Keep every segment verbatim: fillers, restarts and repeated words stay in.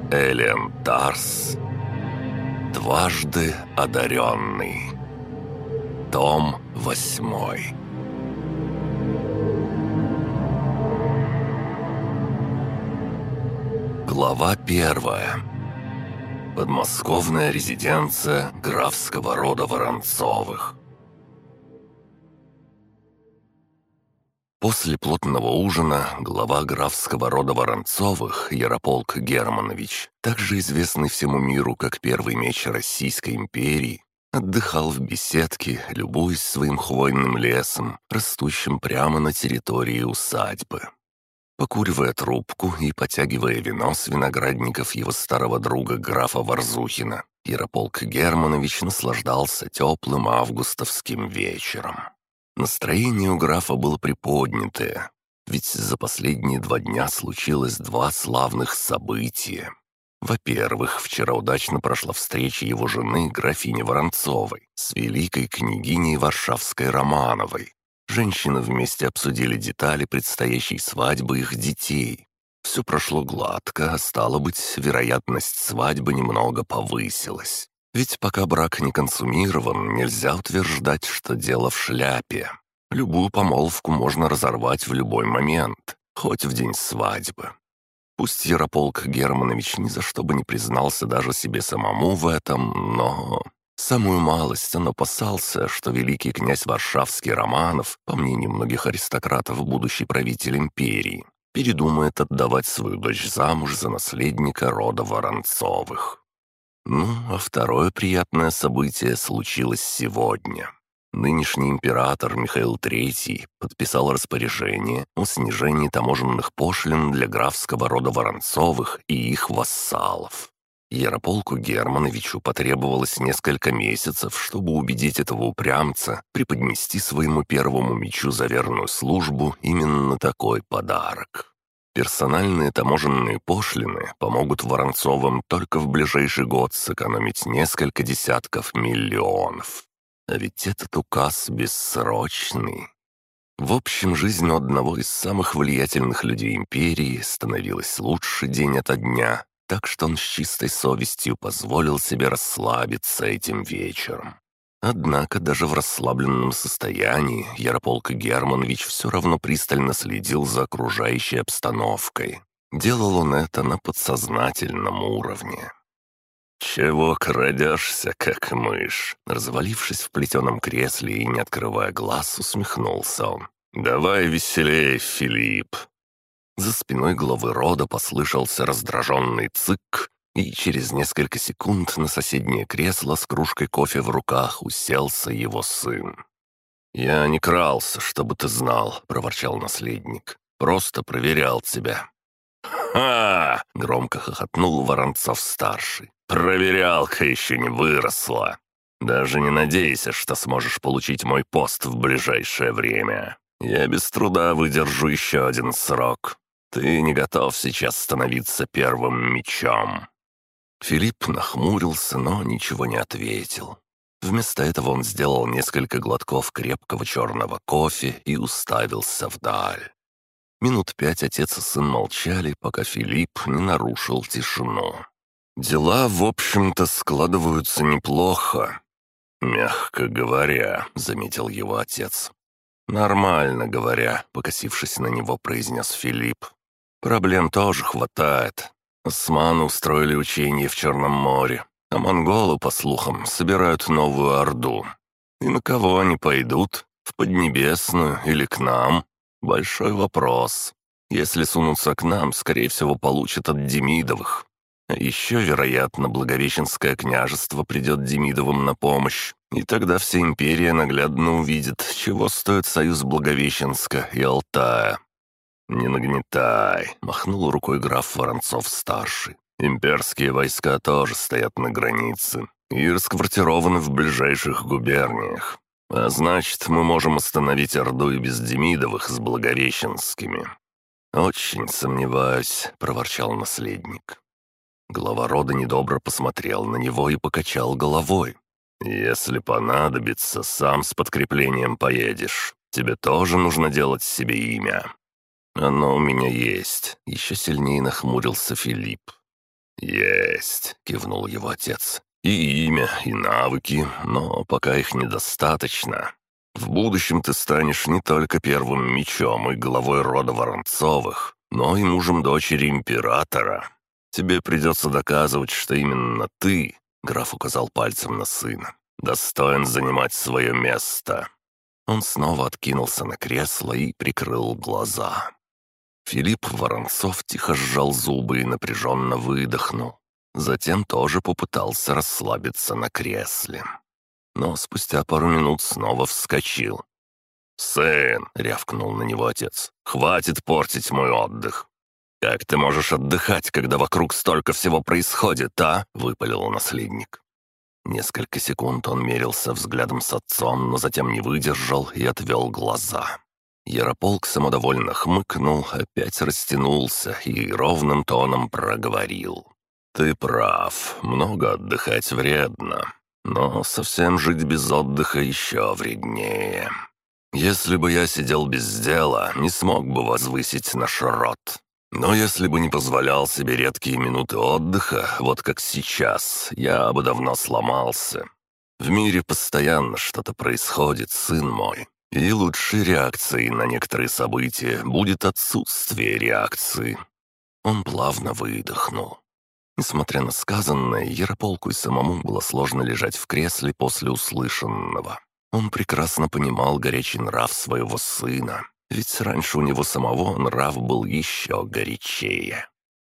Элиан Тарс. Дважды одаренный. Том восьмой. Глава первая. Подмосковная резиденция графского рода Воронцовых. После плотного ужина глава графского рода Воронцовых, Ярополк Германович, также известный всему миру как первый меч Российской империи, отдыхал в беседке, любуясь своим хвойным лесом, растущим прямо на территории усадьбы. Покуривая трубку и потягивая вино с виноградников его старого друга графа Варзухина, Ярополк Германович наслаждался теплым августовским вечером. Настроение у графа было приподнятое, ведь за последние два дня случилось два славных события. Во-первых, вчера удачно прошла встреча его жены, графини Воронцовой, с великой княгиней Варшавской Романовой. Женщины вместе обсудили детали предстоящей свадьбы их детей. Все прошло гладко, а стало быть, вероятность свадьбы немного повысилась. Ведь пока брак не консумирован, нельзя утверждать, что дело в шляпе. Любую помолвку можно разорвать в любой момент, хоть в день свадьбы. Пусть Ярополк Германович ни за что бы не признался даже себе самому в этом, но... Самую малость он опасался, что великий князь Варшавский Романов, по мнению многих аристократов, будущий правитель империи, передумает отдавать свою дочь замуж за наследника рода Воронцовых. Ну, а второе приятное событие случилось сегодня. Нынешний император Михаил Третий подписал распоряжение о снижении таможенных пошлин для графского рода Воронцовых и их вассалов. Ярополку Германовичу потребовалось несколько месяцев, чтобы убедить этого упрямца преподнести своему первому мечу за верную службу именно такой подарок. Персональные таможенные пошлины помогут Воронцовым только в ближайший год сэкономить несколько десятков миллионов. А ведь этот указ бессрочный. В общем, жизнь у одного из самых влиятельных людей империи становилась лучше день ото дня, так что он с чистой совестью позволил себе расслабиться этим вечером. Однако даже в расслабленном состоянии Ярополк Германович все равно пристально следил за окружающей обстановкой. Делал он это на подсознательном уровне. «Чего крадешься, как мышь?» Развалившись в плетеном кресле и не открывая глаз, усмехнулся он. «Давай веселей, Филипп!» За спиной главы рода послышался раздраженный цык, и через несколько секунд на соседнее кресло с кружкой кофе в руках уселся его сын. «Я не крался, чтобы ты знал», — проворчал наследник. «Просто проверял тебя». «Ха!» — громко хохотнул Воронцов-старший. «Проверялка еще не выросла. Даже не надейся, что сможешь получить мой пост в ближайшее время. Я без труда выдержу еще один срок. Ты не готов сейчас становиться первым мечом». Филипп нахмурился, но ничего не ответил. Вместо этого он сделал несколько глотков крепкого черного кофе и уставился вдаль. Минут пять отец и сын молчали, пока Филипп не нарушил тишину. «Дела, в общем-то, складываются неплохо, мягко говоря», — заметил его отец. «Нормально говоря», — покосившись на него, произнес Филипп. «Проблем тоже хватает. Османы устроили учения в Черном море, а монголы, по слухам, собирают новую орду. И на кого они пойдут? В Поднебесную или к нам? Большой вопрос. Если сунутся к нам, скорее всего, получат от Демидовых. А еще, вероятно, Благовещенское княжество придет Демидовым на помощь, и тогда вся империя наглядно увидит, чего стоит союз Благовещенска и Алтая». «Не нагнетай», — махнул рукой граф Воронцов-старший. «Имперские войска тоже стоят на границе и расквартированы в ближайших губерниях. А значит, мы можем остановить Орду и без Демидовых с Благовещенскими». «Очень сомневаюсь», — проворчал наследник. Глава рода недобро посмотрел на него и покачал головой. «Если понадобится, сам с подкреплением поедешь. Тебе тоже нужно делать себе имя». «Оно у меня есть», — еще сильнее нахмурился Филипп. «Есть», — кивнул его отец. «И имя, и навыки, но пока их недостаточно. В будущем ты станешь не только первым мечом и главой рода Воронцовых, но и мужем дочери императора. Тебе придется доказывать, что именно ты, — граф указал пальцем на сына, — достоин занимать свое место». Он снова откинулся на кресло и прикрыл глаза. Филипп Воронцов тихо сжал зубы и напряженно выдохнул. Затем тоже попытался расслабиться на кресле. Но спустя пару минут снова вскочил. «Сын!» — рявкнул на него отец. «Хватит портить мой отдых!» «Как ты можешь отдыхать, когда вокруг столько всего происходит, а?» — выпалил наследник. Несколько секунд он мерился взглядом с отцом, но затем не выдержал и отвел глаза. Ярополк самодовольно хмыкнул, опять растянулся и ровным тоном проговорил. «Ты прав, много отдыхать вредно, но совсем жить без отдыха еще вреднее. Если бы я сидел без дела, не смог бы возвысить наш род. Но если бы не позволял себе редкие минуты отдыха, вот как сейчас, я бы давно сломался. В мире постоянно что-то происходит, сын мой. И лучшей реакцией на некоторые события будет отсутствие реакции». Он плавно выдохнул. Несмотря на сказанное, Ярополку и самому было сложно лежать в кресле после услышанного. Он прекрасно понимал горячий нрав своего сына, ведь раньше у него самого нрав был еще горячее.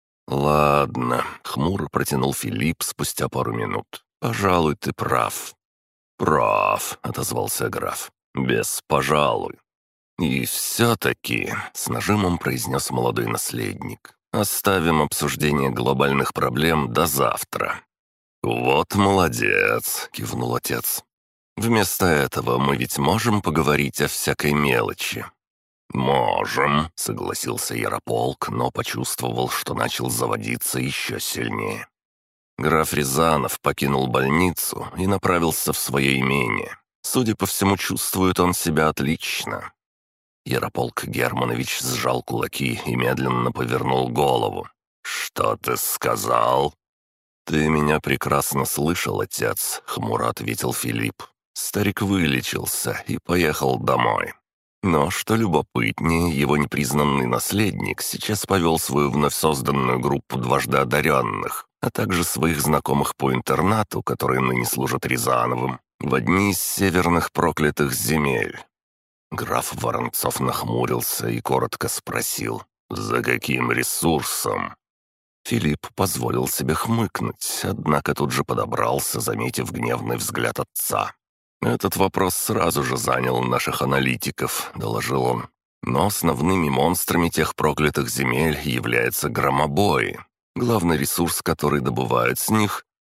«Ладно», — хмуро протянул Филипп спустя пару минут. «Пожалуй, ты прав». «Прав», — отозвался граф. «Без «пожалуй». «И все-таки», — с нажимом произнес молодой наследник, «оставим обсуждение глобальных проблем до завтра». «Вот молодец», — кивнул отец. «Вместо этого мы ведь можем поговорить о всякой мелочи». «Можем», — согласился Ярополк, но почувствовал, что начал заводиться еще сильнее. Граф Рязанов покинул больницу и направился в свое имение. Судя по всему, чувствует он себя отлично. Ярополк Германович сжал кулаки и медленно повернул голову. «Что ты сказал?» «Ты меня прекрасно слышал, отец», — хмуро ответил Филипп. Старик вылечился и поехал домой. Но, что любопытнее, его непризнанный наследник сейчас повел свою вновь созданную группу дважды одаренных, а также своих знакомых по интернату, которые ныне служат Рязановым, в одни из северных проклятых земель. Граф Воронцов нахмурился и коротко спросил: «За каким ресурсом?» Филипп позволил себе хмыкнуть, однако тут же подобрался, заметив гневный взгляд отца. «Этот вопрос сразу же занял наших аналитиков», — доложил он. «Но основными монстрами тех проклятых земель являются громобои. Главный ресурс, который добывают с них —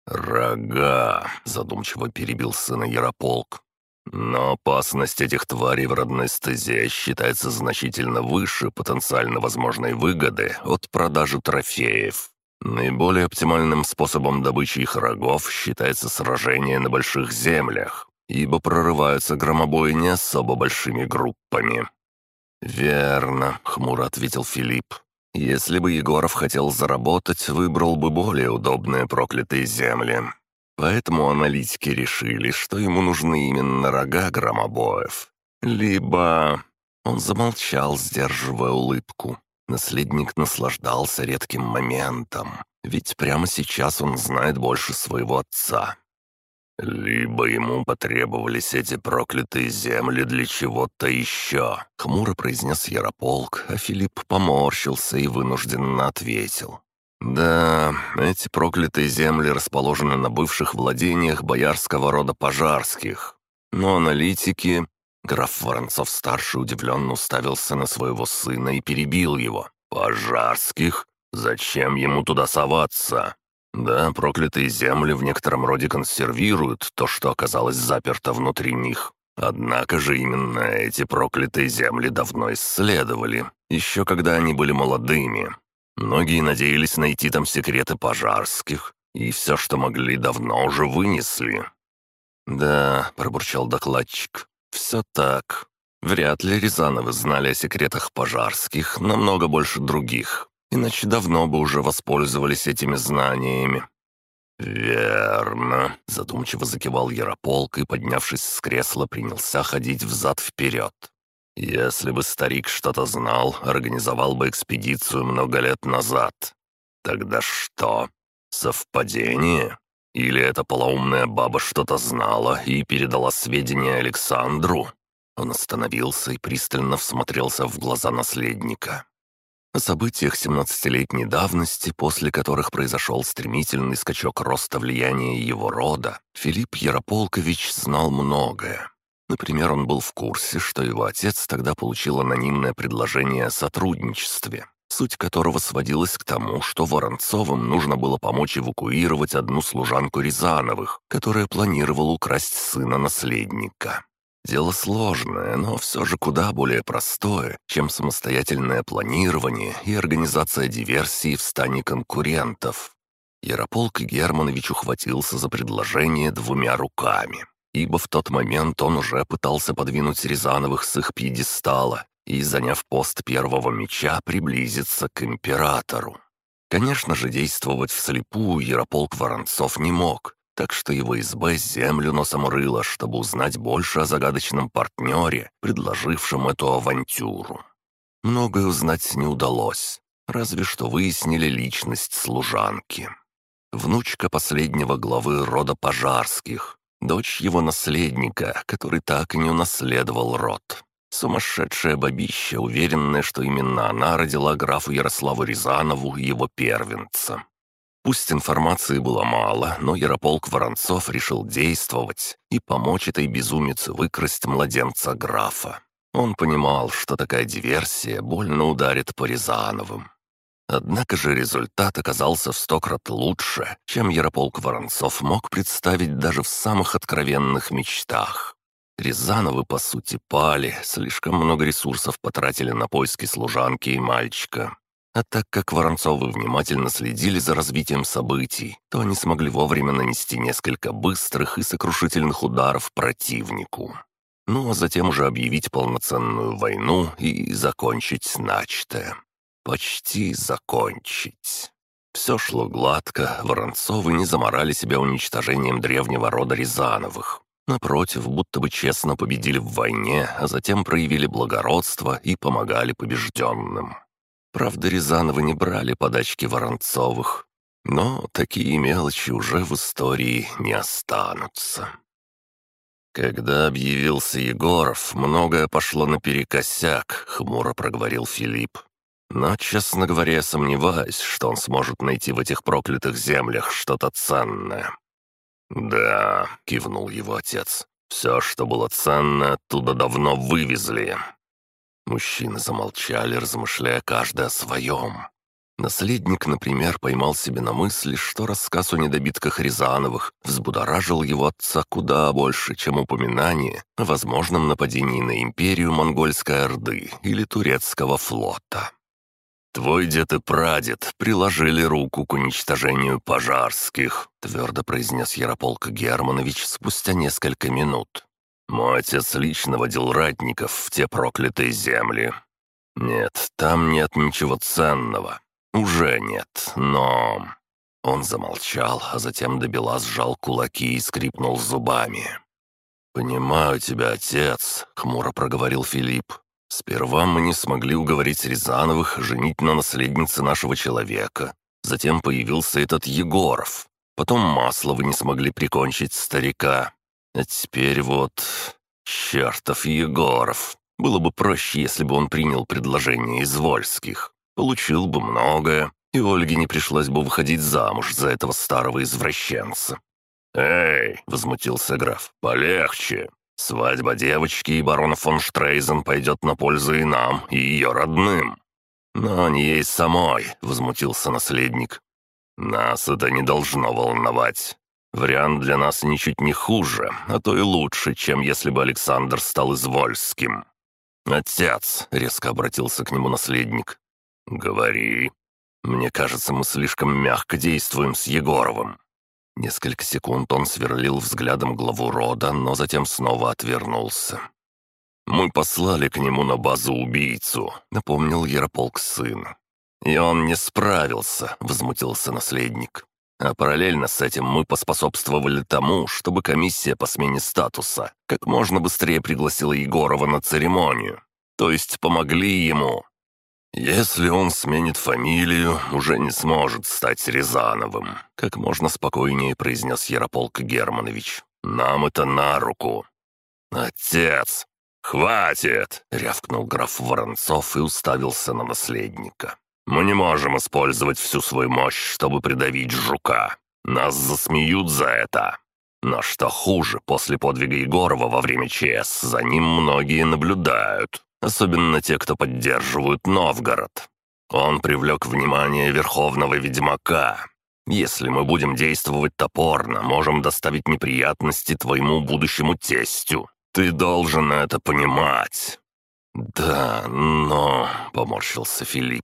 рога», — задумчиво перебил сына Ярополк. «Но опасность этих тварей в родной стезе считается значительно выше потенциально возможной выгоды от продажи трофеев. Наиболее оптимальным способом добычи их рогов считается сражение на больших землях, ибо прорываются громобои не особо большими группами». «Верно», — хмуро ответил Филипп. «Если бы Егоров хотел заработать, выбрал бы более удобные проклятые земли. Поэтому аналитики решили, что ему нужны именно рога громобоев. Либо...» Он замолчал, сдерживая улыбку. Наследник наслаждался редким моментом, ведь прямо сейчас он знает больше своего отца. «Либо ему потребовались эти проклятые земли для чего-то еще», — хмуро произнес Ярополк, а Филипп поморщился и вынужденно ответил. «Да, эти проклятые земли расположены на бывших владениях боярского рода Пожарских. Но аналитики...» Граф Воронцов-старший удивленно уставился на своего сына и перебил его. «Пожарских? Зачем ему туда соваться?» «Да, проклятые земли в некотором роде консервируют то, что оказалось заперто внутри них. Однако же именно эти проклятые земли давно исследовали, еще когда они были молодыми. Многие надеялись найти там секреты Пожарских, и все, что могли, давно уже вынесли». «Да», — пробурчал докладчик, — «все так. Вряд ли Рязановы знали о секретах Пожарских намного больше других. Иначе давно бы уже воспользовались этими знаниями». «Верно», — задумчиво закивал Ярополк и, поднявшись с кресла, принялся ходить взад-вперед. «Если бы старик что-то знал, организовал бы экспедицию много лет назад. Тогда что? Совпадение? Или эта полоумная баба что-то знала и передала сведения Александру?» Он остановился и пристально всмотрелся в глаза наследника. О событиях семнадцатилетней давности, после которых произошел стремительный скачок роста влияния его рода, Филипп Ярополкович знал многое. Например, он был в курсе, что его отец тогда получил анонимное предложение о сотрудничестве, суть которого сводилась к тому, что Воронцовым нужно было помочь эвакуировать одну служанку Рязановых, которая планировала украсть сына наследника. Дело сложное, но все же куда более простое, чем самостоятельное планирование и организация диверсии в стане конкурентов. Ярополк Германович ухватился за предложение двумя руками, ибо в тот момент он уже пытался подвинуть Рязановых с их пьедестала и, заняв пост первого меча, приблизиться к императору. Конечно же, действовать вслепую Ярополк Воронцов не мог, так что его СБ землю носом рыло, чтобы узнать больше о загадочном партнере, предложившем эту авантюру. Многое узнать не удалось, разве что выяснили личность служанки. Внучка последнего главы рода Пожарских, дочь его наследника, который так и не унаследовал род. Сумасшедшая бабища, уверенная, что именно она родила графу Ярославу Рязанову, его первенца. Пусть информации было мало, но Ярополк Воронцов решил действовать и помочь этой безумице выкрасть младенца графа. Он понимал, что такая диверсия больно ударит по Рязановым. Однако же результат оказался в сто крат лучше, чем Ярополк Воронцов мог представить даже в самых откровенных мечтах. Рязановы, по сути, пали, слишком много ресурсов потратили на поиски служанки и мальчика. А так как Воронцовы внимательно следили за развитием событий, то они смогли вовремя нанести несколько быстрых и сокрушительных ударов противнику. Ну а затем уже объявить полноценную войну и закончить начатое. Почти закончить. Все шло гладко, Воронцовы не заморали себя уничтожением древнего рода Рязановых. Напротив, будто бы честно победили в войне, а затем проявили благородство и помогали побежденным. Правда, Рязановы не брали подачки Воронцовых, но такие мелочи уже в истории не останутся. «Когда объявился Егоров, многое пошло наперекосяк», — хмуро проговорил Филипп. «Но, честно говоря, я сомневаюсь, что он сможет найти в этих проклятых землях что-то ценное». «Да», — кивнул его отец, — «все, что было ценно, оттуда давно вывезли». Мужчины замолчали, размышляя каждый о своем. Наследник, например, поймал себе на мысли, что рассказ о недобитках Рязановых взбудоражил его отца куда больше, чем упоминание о возможном нападении на империю Монгольской Орды или Турецкого флота. «Твой дед и прадед приложили руку к уничтожению Пожарских», твердо произнес Ярополк Германович спустя несколько минут. «Мой отец лично водил ратников в те проклятые земли. Нет, там нет ничего ценного. Уже нет, но...» Он замолчал, а затем добела сжал кулаки и скрипнул зубами. «Понимаю тебя, отец», — хмуро проговорил Филипп. «Сперва мы не смогли уговорить Рязановых женить на наследнице нашего человека. Затем появился этот Егоров. Потом Масловы не смогли прикончить старика. А теперь вот... чертов Егоров. Было бы проще, если бы он принял предложение из Вольских. Получил бы многое, и Ольге не пришлось бы выходить замуж за этого старого извращенца». «Эй!» — возмутился граф. «Полегче. Свадьба девочки и барона фон Штрейзен пойдет на пользу и нам, и ее родным». «Но не ей самой», — возмутился наследник. «Нас это не должно волновать. Вариант для нас ничуть не хуже, а то и лучше, чем если бы Александр стал Извольским». «Отец», — резко обратился к нему наследник. «Говори. Мне кажется, мы слишком мягко действуем с Егоровым». Несколько секунд он сверлил взглядом главу рода, но затем снова отвернулся. «Мы послали к нему на базу убийцу», — напомнил Ярополк сын. «И он не справился», — возмутился наследник. «А параллельно с этим мы поспособствовали тому, чтобы комиссия по смене статуса как можно быстрее пригласила Егорова на церемонию. То есть помогли ему. Если он сменит фамилию, уже не сможет стать Рязановым», — как можно спокойнее произнес Ярополк Германович. «Нам это на руку». «Отец! Хватит!» — рявкнул граф Воронцов и уставился на наследника. «Мы не можем использовать всю свою мощь, чтобы придавить жука. Нас засмеют за это. Но что хуже, после подвига Егорова во время ЧС за ним многие наблюдают, особенно те, кто поддерживают Новгород. Он привлек внимание верховного ведьмака. Если мы будем действовать топорно, можем доставить неприятности твоему будущему тестю. Ты должен это понимать». «Да, но...» — поморщился Филипп.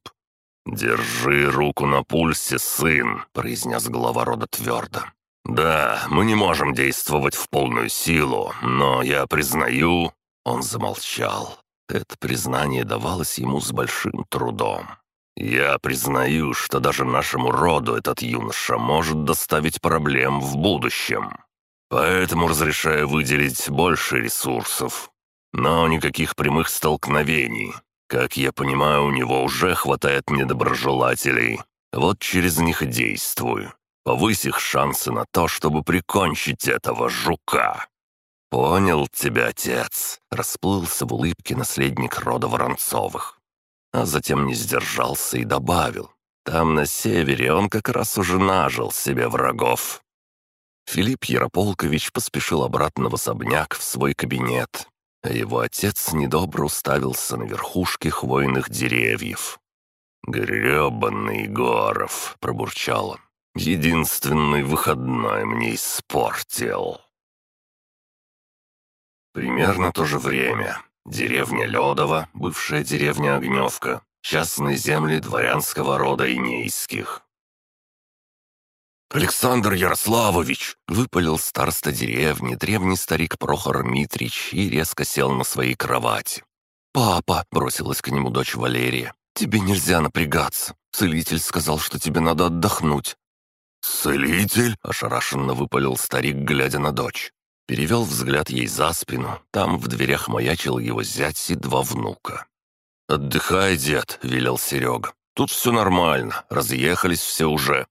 «Держи руку на пульсе, сын», — произнес глава рода твердо. «Да, мы не можем действовать в полную силу, но я признаю...» Он замолчал. Это признание давалось ему с большим трудом. «Я признаю, что даже нашему роду этот юноша может доставить проблем в будущем. Поэтому разрешаю выделить больше ресурсов. Но никаких прямых столкновений. Как я понимаю, у него уже хватает недоброжелателей. Вот через них и действую. Повысь их шансы на то, чтобы прикончить этого жука». «Понял тебя, отец», — расплылся в улыбке наследник рода Воронцовых. А затем не сдержался и добавил. «Там, на севере, он как раз уже нажил себе врагов». Филипп Ярополкович поспешил обратно в особняк, в свой кабинет. А его отец недобро уставился на верхушки хвойных деревьев. «Гребаный Егоров», — пробурчал он. «Единственный выходной мне испортил». Примерно то же время. Деревня Ледово, бывшая деревня Огневка, частные земли дворянского рода Инейских. «Александр Ярославович!» — выпалил староста деревни, древний старик Прохор Митрич, и резко сел на своей кровати. «Папа!» — бросилась к нему дочь Валерия. «Тебе нельзя напрягаться. Целитель сказал, что тебе надо отдохнуть». «Целитель?» — ошарашенно выпалил старик, глядя на дочь. Перевел взгляд ей за спину. Там в дверях маячил его зять и два внука. «Отдыхай, дед!» — велел Серега. «Тут все нормально. Разъехались все уже».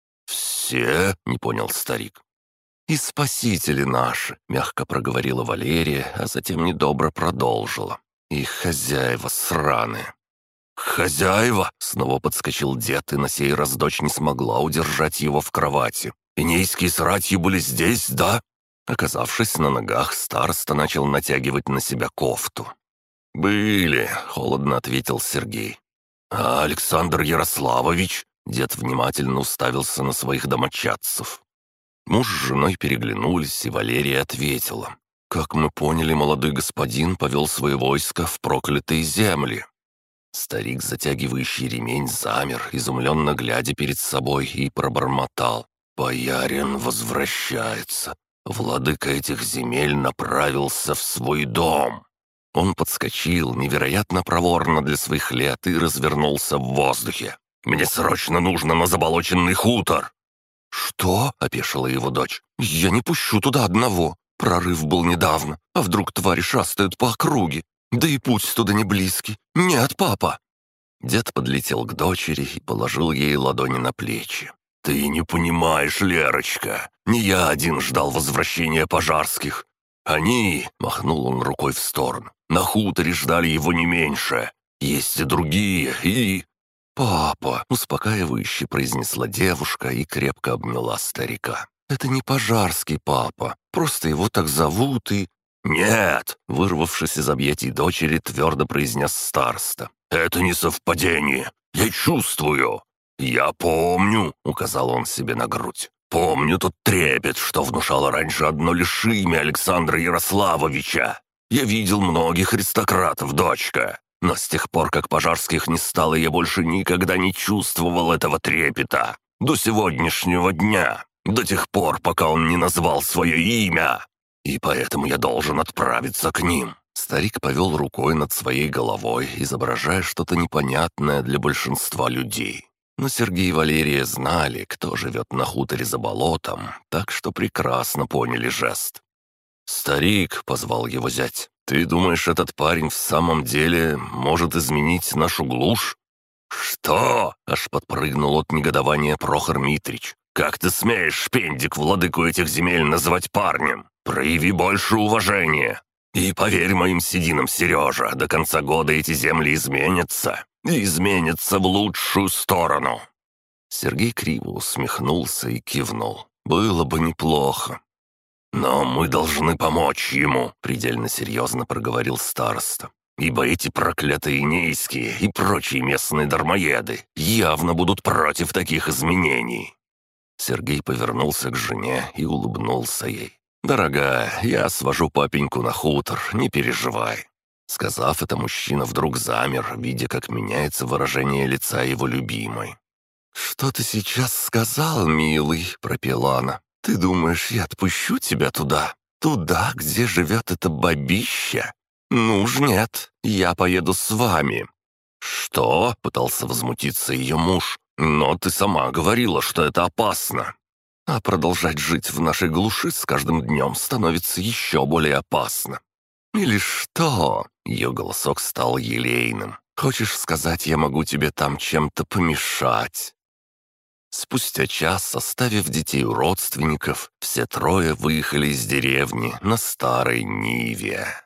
«Все?» — не понял старик. «И спасители наши!» — мягко проговорила Валерия, а затем недобро продолжила. «Их хозяева сраные». «Хозяева?» — снова подскочил дед, и на сей раз дочь не смогла удержать его в кровати. «Инейские с ратью были здесь, да?» Оказавшись на ногах, староста начал натягивать на себя кофту. «Были», — холодно ответил Сергей. «А Александр Ярославович?» Дед внимательно уставился на своих домочадцев. Муж с женой переглянулись, и Валерия ответила. «Как мы поняли, молодой господин повел свое войско в проклятые земли». Старик, затягивающий ремень, замер, изумленно глядя перед собой, и пробормотал. «Боярин возвращается. Владыка этих земель направился в свой дом». Он подскочил, невероятно проворно для своих лет, и развернулся в воздухе. «Мне срочно нужно на заболоченный хутор!» «Что?» — опешила его дочь. «Я не пущу туда одного. Прорыв был недавно, а вдруг твари шастают по округе? Да и путь туда не близкий. Нет, папа!» Дед подлетел к дочери и положил ей ладони на плечи. «Ты не понимаешь, Лерочка, не я один ждал возвращения пожарских. Они, — махнул он рукой в сторону, — на хуторе ждали его не меньше. Есть и другие, и...» «Папа!» — успокаивающе произнесла девушка и крепко обняла старика. «Это не Пожарский, папа. Просто его так зовут и...» «Нет!» — вырвавшись из объятий дочери, твердо произнес староста. «Это не совпадение. Я чувствую. Я помню!» — указал он себе на грудь. «Помню тот трепет, что внушало раньше одно лишь имя Александра Ярославовича. Я видел многих аристократов, дочка. Но с тех пор, как Пожарских не стало, я больше никогда не чувствовал этого трепета. До сегодняшнего дня. До тех пор, пока он не назвал свое имя. И поэтому я должен отправиться к ним. Старик повел рукой над своей головой, изображая что-то непонятное для большинства людей. Но Сергей и Валерия знали, кто живет на хуторе за болотом, так что прекрасно поняли жест. «Старик», — позвал его зять, — «ты думаешь, этот парень в самом деле может изменить нашу глушь?» «Что?» — аж подпрыгнул от негодования Прохор Митрич. «Как ты смеешь, шпендик, владыку этих земель называть парнем? Прояви больше уважения. И поверь моим сединам, Сережа, до конца года эти земли изменятся. И изменятся в лучшую сторону». Сергей криво усмехнулся и кивнул. «Было бы неплохо». «Но мы должны помочь ему», — предельно серьезно проговорил староста. «Ибо эти проклятые нейские и прочие местные дармоеды явно будут против таких изменений». Сергей повернулся к жене и улыбнулся ей. «Дорогая, я свожу папеньку на хутор, не переживай». Сказав это, мужчина вдруг замер, видя, как меняется выражение лица его любимой. «Что ты сейчас сказал, милый?» — пропела она. «Ты думаешь, я отпущу тебя туда? Туда, где живет это бабища? Ну уж нет, я поеду с вами». «Что?» — пытался возмутиться ее муж. «Но ты сама говорила, что это опасно». «А продолжать жить в нашей глуши с каждым днем становится еще более опасно». «Или что?» — ее голосок стал елейным. «Хочешь сказать, я могу тебе там чем-то помешать?» Спустя час, оставив детей у родственников, все трое выехали из деревни на старой Ниве.